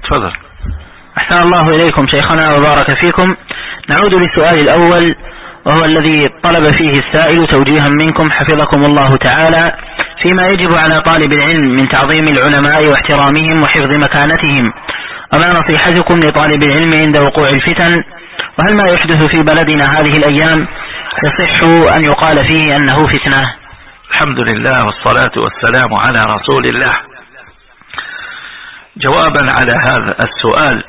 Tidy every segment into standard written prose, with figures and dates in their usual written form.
تفضل. أحسن الله إليكم شيخنا وبارك فيكم. نعود للسؤال الأول، وهو الذي طلب فيه السائل توجيها منكم حفظكم الله تعالى فيما يجب على طالب العلم من تعظيم العلماء واحترامهم وحفظ مكانتهم، وما نصيحتكم لطالب العلم عند وقوع الفتن، وهل ما يحدث في بلدنا هذه الأيام يصح أن يقال فيه أنه فتنة؟ الحمد لله والصلاة والسلام على رسول الله. جوابا على هذا السؤال،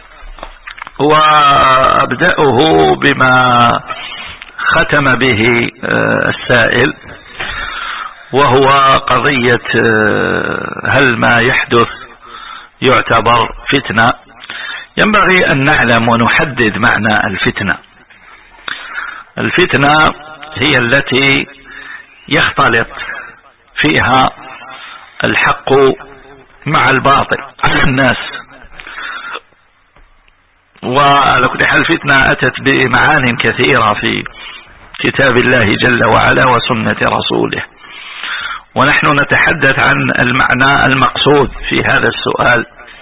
وأبدأه بما ختم به السائل، وهو قضية هل ما يحدث يعتبر فتنة. ينبغي أن نعلم ونحدد معنى الفتنة. الفتنة هي التي يختلط فيها الحق مع الباطل على الناس، وعلى كل حال الفتنة أتت بمعان كثيرة في كتاب الله جل وعلا وسنة رسوله، ونحن نتحدث عن المعنى المقصود في هذا السؤال.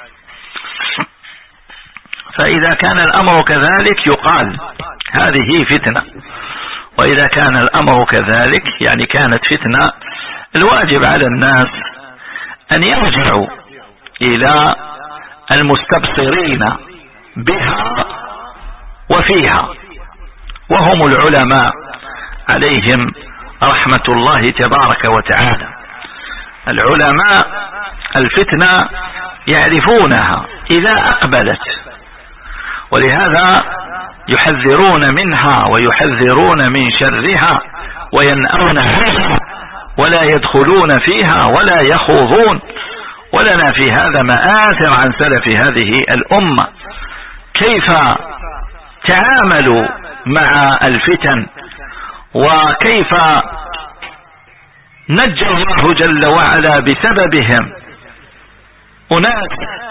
فإذا كان الأمر كذلك يقال هذه فتنة، وإذا كان الأمر كذلك يعني كانت فتنة، الواجب على الناس أن يرجعوا إلى المستبصرين بها وفيها، وهم العلماء عليهم رحمة الله تبارك وتعالى. العلماء الفتنة يعرفونها إذا أقبلت، ولهذا يحذرون منها ويحذرون من شرها وينأون عنها، ولا يدخلون فيها ولا يخوضون. ولنا في هذا مآثر عن سلف هذه الأمة كيف تعاملوا مع الفتن، وكيف نجى الله جل وعلا بسببهم أناس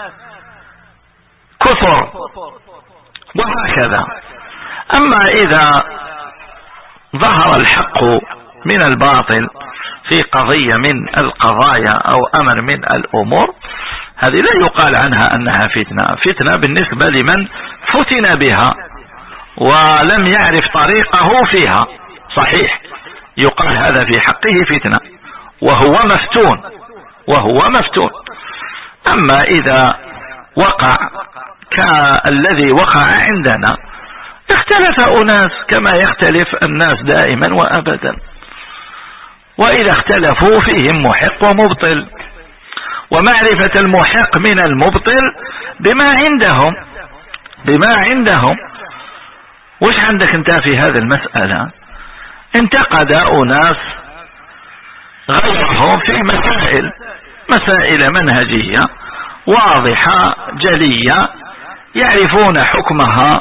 كثر، وهكذا. أما إذا ظهر الحق من الباطل في قضية من القضايا أو أمر من الأمور، هذه لا يقال عنها أنها فتنة. فتنة بالنسبة لمن فتن بها ولم يعرف طريقه فيها، صحيح يقال هذا في حقه فتنة وهو مفتون. أما إذا وقع كالذي وقع عندنا، اختلف أناس كما يختلف الناس دائما وأبدا، وإذا اختلفوا فيهم محق ومبطل، ومعرفة المحق من المبطل بما عندهم. وش عندك انت في هذه المسألة؟ انتقد أناس غيرهم في مسائل منهجية واضحة جلية، يعرفون حكمها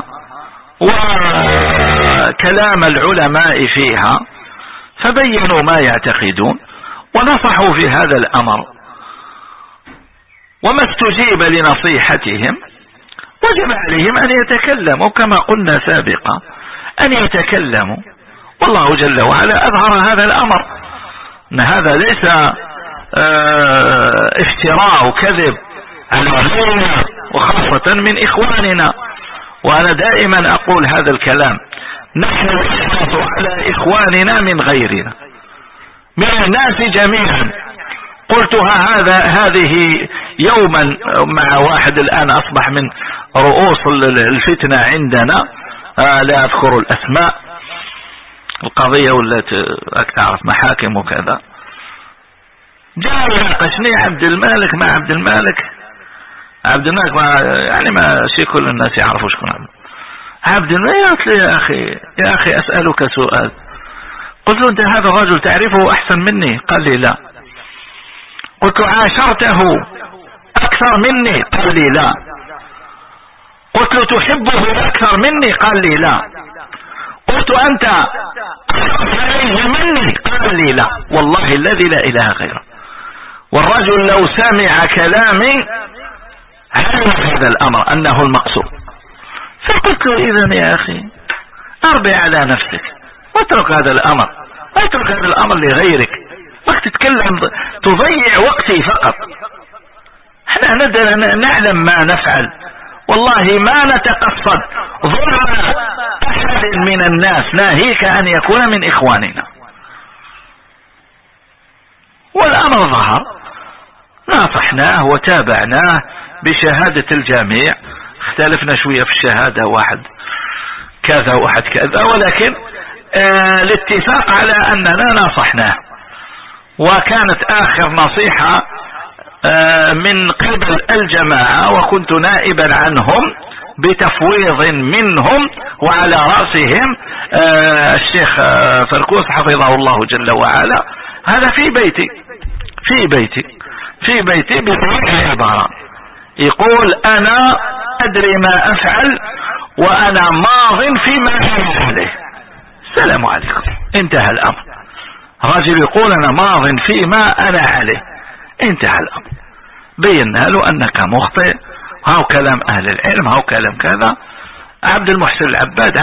وكلام العلماء فيها، فبينوا ما يعتقدون ونصحوا في هذا الأمر، وما استجيب لنصيحتهم وجب عليهم أن يتكلموا كما قلنا سابقا، أن يتكلموا. والله جل وعلا أظهر هذا الأمر، أن هذا ليس افتراء وكذب على غيرنا وخاصة من إخواننا. وأنا دائما أقول هذا الكلام، نحن نحرص على إخواننا من غيرنا، من الناس جميعا. قلتها هذه يوما مع واحد الآن أصبح من رؤوس الفتنة عندنا، لا أذكر الأسماء، القضية والتي تعرف محاكم وكذا. جاء يناقشني عبد المالك مع عبد المالك يعني ما شيء كل الناس يعرفوا شكون عبد المالك. قلت له يا أخي أسألك سؤال. قلت له أنت هذا الرجل تعرفه أحسن مني؟ قال لي لا. قلت له عاشرته أكثر مني؟ قال لي لا. قلت له تحبه أكثر مني؟ قال لي لا. قلت أنت أحرص عليه مني؟ قال لي لا. والله الذي لا إله غيره. والرجل لو سمع كلامي علم هذا الأمر أنه المقصود. فقلت له إذن يا أخي أربع على نفسك واترك هذا الأمر، اترك هذا الأمر لغيرك. وقت تتكلم تضيع وقتي فقط. احنا نعلم ما نفعل، والله ما نتقصد ظلم أحد من الناس، ناهيك أن يكون من إخواننا. والأمر ظهر، ناصحناه وتابعناه بشهادة الجميع، اختلفنا شوية في الشهادة، واحد كذا واحد كذا، ولكن الاتفاق على أننا ناصحناه. وكانت آخر نصيحة من قبل الجماعة، وكنت نائبا عنهم بتفويض منهم، وعلى رأسهم الشيخ فركوس حفظه الله جل وعلا. هذا في بيتي بصريح العبارة، يقول أنا أدري ما أفعل وأنا ماض فيما أنا عليه. السلام عليكم، انتهى الأمر. رجل يقول أنا ماض فيما أنا عليه، انتهى الأمر. بينا له أنك مخطئ، هاو كلام أهل العلم، هاو كلام كذا. عبد المحسن العباد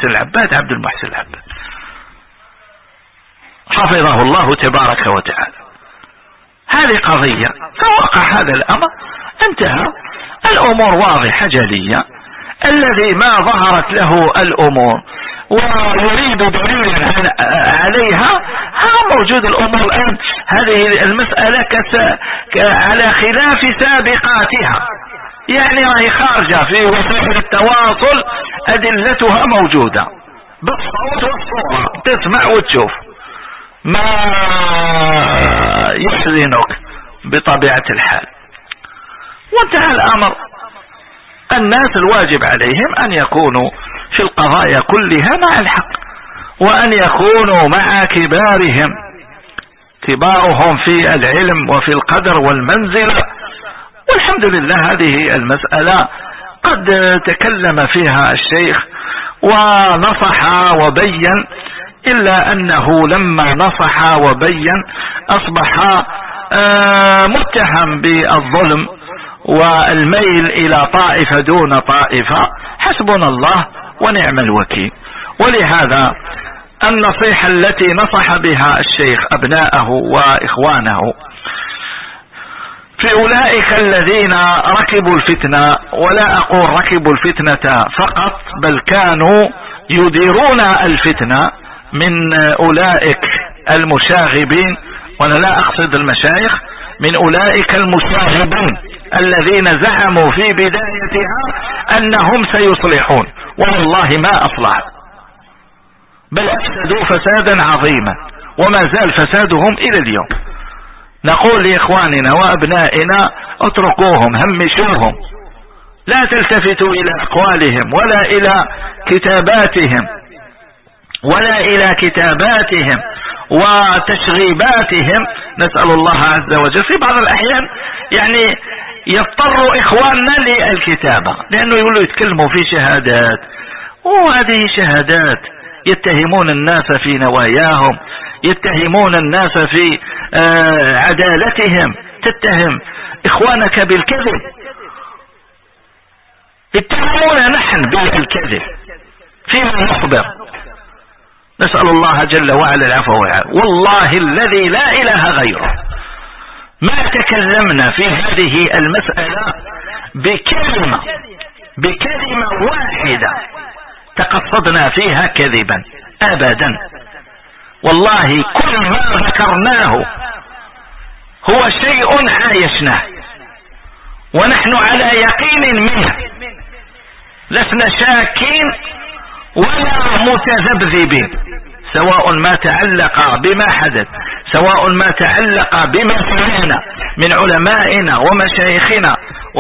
حفظه الله تبارك وتعالى. هذه قضية، فوقع هذا الأمر، انتهى الأمور واضحة جلية. الذي ما ظهرت له الأمور ويريد دليلا عليها، ها موجود الأمور الآن. هذه المسألة على خلاف سابقاتها، يعني راهي خارجة في وسائل التواصل، أدلتها موجودة بالصوت والصورة، تسمع وتشوف. ما يحزنك بطبيعة الحال، وانتهى الأمر. الناس الواجب عليهم أن يكونوا في القضايا كلها مع الحق، وأن يكونوا مع كبارهم في العلم وفي القدر والمنزلة. والحمد لله هذه المسألة قد تكلم فيها الشيخ ونصح وبين، إلا أنه لما نصح وبين أصبح متهم بالظلم والميل إلى طائفة دون طائفة. حسبنا الله ونعم الوكيل. ولهذا النصيحة التي نصح بها الشيخ أبناءه وإخوانه في أولئك الذين ركبوا الفتنة، ولا أقول ركبوا الفتنة فقط، بل كانوا يديرون الفتنة، من أولئك المشاغبين، وأنا لا أقصد المشايخ، من أولئك المشاغبين الذين زعموا في بدايتها أنهم سيصلحون، والله ما أصلح، بل أفسدوا فسادا عظيما، وما زال فسادهم إلى اليوم. نقول لإخواننا وأبنائنا اتركوهم، همشوهم، لا تلتفتوا إلى أقوالهم ولا إلى كتاباتهم وتشغيباتهم. نسأل الله عز وجل في بعض الأحيان يعني يضطر إخواننا للكتابة، لأنه يقولوا يتكلموا في شهادات، وهذه شهادات يتهمون الناس في نواياهم، يتهمون الناس في عدالتهم. تتهم إخوانك بالكذب، اتهمونا نحن بالكذب فيما نخبر. نسأل الله جل وعلا العفو والعافية. والله الذي لا إله غيره ما تكلمنا في هذه المسألة بكلمة واحدة تقصدنا فيها كذبا أبدا. والله كل ما ذكرناه هو شيء عايشناه ونحن على يقين منه، لسنا شاكين ولا متذبذبين، سواء ما تعلق بما حدث، سواء ما تعلق بما سمعنا من علمائنا ومشايخنا.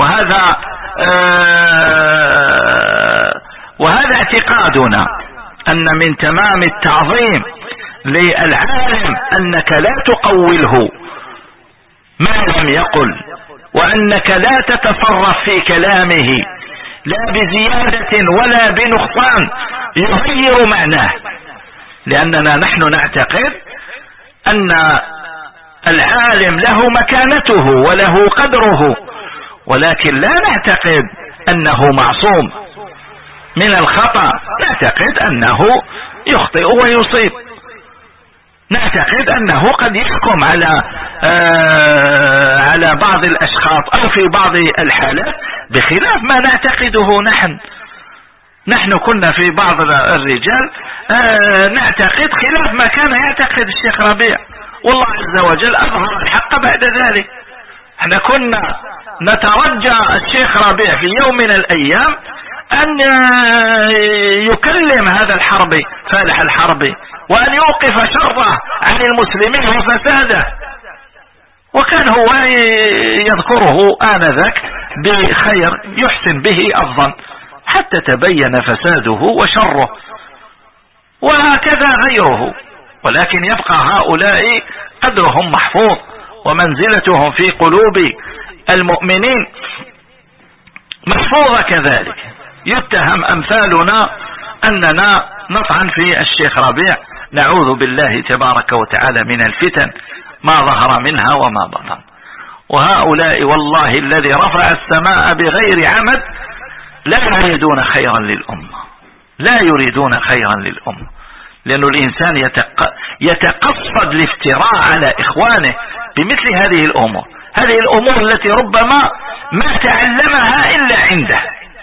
وهذا اعتقادنا، أن من تمام التعظيم للعالم أنك لا تقوله ما لم يقل، وأنك لا تتصرف في كلامه لا بزيادة ولا بنقصان يغير معناه، لأننا نحن نعتقد أن العالم له مكانته وله قدره، ولكن لا نعتقد أنه معصوم من الخطأ، نعتقد أنه يخطئ ويصيب. نعتقد أنه قد يحكم على بعض الأشخاص أو في بعض الحالات بخلاف ما نعتقده نحن كنا في بعض الرجال نعتقد خلاف ما كان يعتقد الشيخ ربيع، والله عز وجل أظهر الحق بعد ذلك. احنا كنا نترجى الشيخ ربيع في يوم من الأيام أن يكلم هذا الحربي فالح الحربي وأن يوقف شره عن المسلمين وفساده، وكان هو يذكره آنذاك بخير يحسن به الظن حتى تبين فساده وشره، وهكذا غيره. ولكن يبقى هؤلاء قدرهم محفوظ ومنزلتهم في قلوب المؤمنين محفوظة كذلك. يتهم أمثالنا أننا نطعن في الشيخ ربيع، نعوذ بالله تبارك وتعالى من الفتن ما ظهر منها وما بطن. وهؤلاء والله الذي رفع السماء بغير عمد لا يريدون خيرا للأمة، لا يريدون خيرا للأمة، لأن الإنسان يتقصد الافتراء على إخوانه بمثل هذه الأمور، هذه الأمور التي ربما ما تعلمها إلا عنده،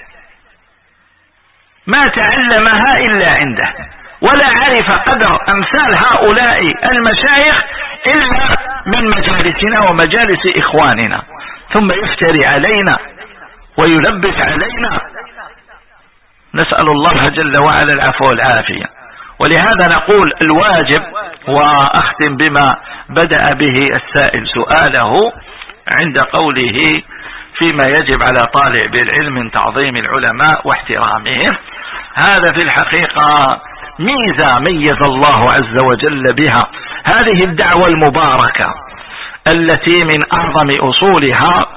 ما تعلمها إلا عنده، ولا عرف قدر أمثال هؤلاء المشايخ إلا من مجالسنا ومجالس إخواننا، ثم يفتري علينا ويلبس علينا. نسأل الله جل وعلا العفو والعافية. ولهذا نقول الواجب، وأختم بما بدأ به السائل سؤاله عند قوله فيما يجب على طالب العلم من تعظيم العلماء واحترامهم، هذا في الحقيقة ميزة ميز الله عز وجل بها هذه الدعوة المباركة التي من أعظم أصولها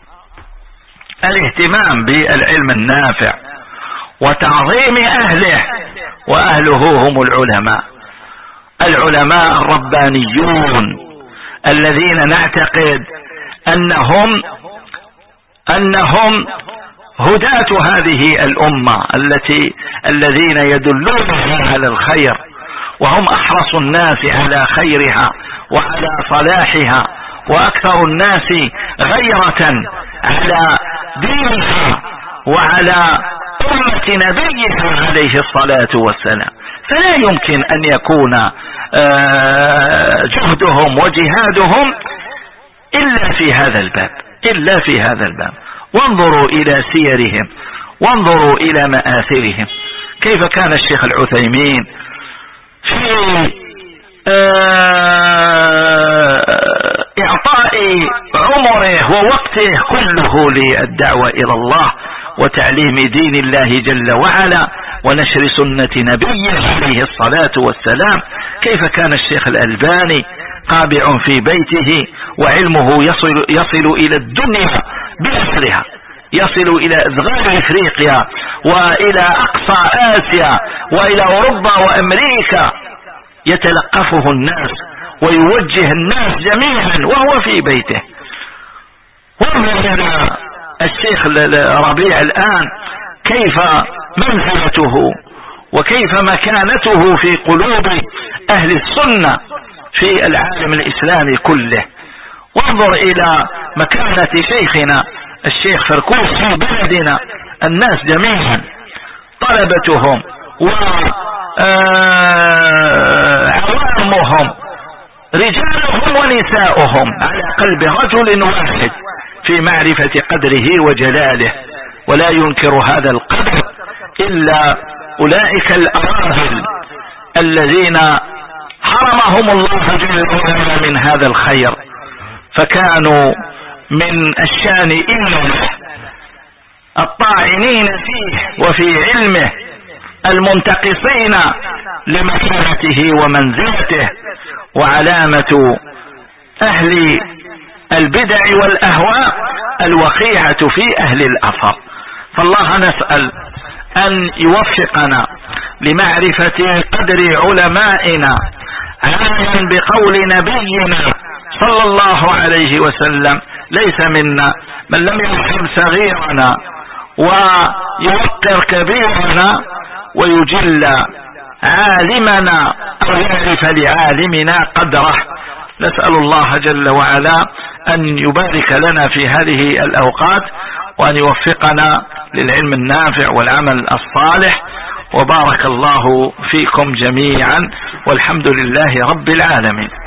الاهتمام بالعلم النافع وتعظيم أهله، وأهله هم العلماء الربانيون الذين نعتقد أنهم هداة هذه الأمة الذين يدلونها على الخير، وهم أحرص الناس على خيرها وعلى صلاحها، وأكثر الناس غيرة على دينها وعلى أمة نبيها عليه الصلاة والسلام. فلا يمكن أن يكون جهدهم وجهادهم إلا في هذا الباب. وانظروا إلى سيرهم، وانظروا إلى مآثرهم، كيف كان الشيخ العثيمين في إعطاء عمره ووقته كله للدعوة إلى الله وتعليم دين الله جل وعلا ونشر سنة نبيه عليه الصلاة والسلام. كيف كان الشيخ الألباني قابع في بيته وعلمه يصل إلى الدنيا بأسرها، يصل إلى أذغال إفريقيا وإلى أقصى آسيا وإلى أوروبا وأمريكا، يتلقفه الناس ويوجه الناس جميعا وهو في بيته. وانظر إلى الشيخ ربيع الآن كيف منزلته وكيف مكانته في قلوب أهل السنة في العالم الإسلامي كله. وانظر إلى مكانة شيخنا الشيخ فركوس في بلدنا، الناس جميعا طلبتهم وعوامهم رجالهم ونساؤهم على قلب رجل واحد في معرفة قدره وجلاله، ولا ينكر هذا القدر إلا أولئك الأراذل الذين حرمهم الله جل وعلا من هذا الخير، فكانوا من الشان إلا الطاعنين فيه وفي علمه المنتقصين لمكانته ومنزلته. وعلامة أهل البدع والأهواء الوقيعة في أهل الأثر. فالله نسأل أن يوفقنا لمعرفة قدر علمائنا عاما بقول نبينا صلى الله عليه وسلم: ليس منا من لم يرحم صغيرنا ويوقر كبيرنا ويجل عالمنا أو يعرف لعالمنا قدره. نسأل الله جل وعلا أن يبارك لنا في هذه الأوقات وأن يوفقنا للعلم النافع والعمل الصالح، وبارك الله فيكم جميعا، والحمد لله رب العالمين.